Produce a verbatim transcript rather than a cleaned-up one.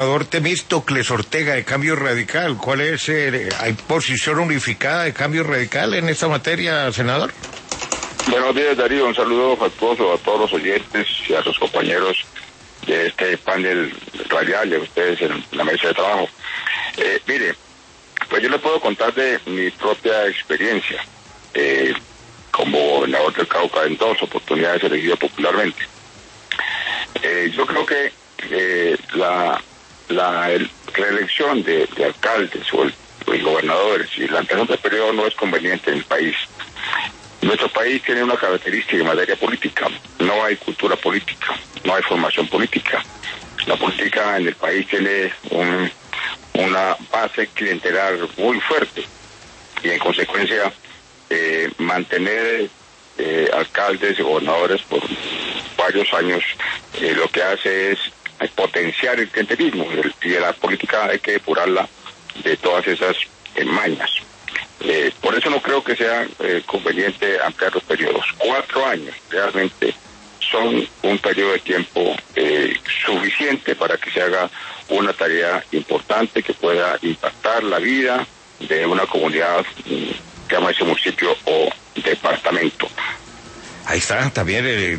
Senador Temístocles Ortega de Cambio Radical, ¿cuál es? Eh, ¿Hay posición unificada de Cambio Radical en esta materia, senador? Buenos días, Darío. Un saludo afectuoso a todos los oyentes y a los compañeros de este panel radial y a ustedes en la mesa de trabajo. Eh, mire, pues yo le puedo contar de mi propia experiencia eh, como gobernador del Cauca en dos oportunidades elegido popularmente. Eh, yo creo que eh, la, la el, reelección de, de alcaldes o el, o el gobernadores y el ampliación del periodo no es conveniente en el país. Nuestro país tiene una característica en materia política: no hay cultura política, no hay formación política. La política en el país tiene un, una base clientelar muy fuerte y en consecuencia eh, mantener eh, alcaldes y gobernadores por varios años eh, lo que hace es potenciar el clientelismo, y la política hay que depurarla de todas esas eh, mañas. Eh, por eso no creo que sea eh, conveniente ampliar los periodos. Cuatro años realmente son un periodo de tiempo eh, suficiente para que se haga una tarea importante que pueda impactar la vida de una comunidad, que llama ese municipio o departamento. Ahí está, también eh,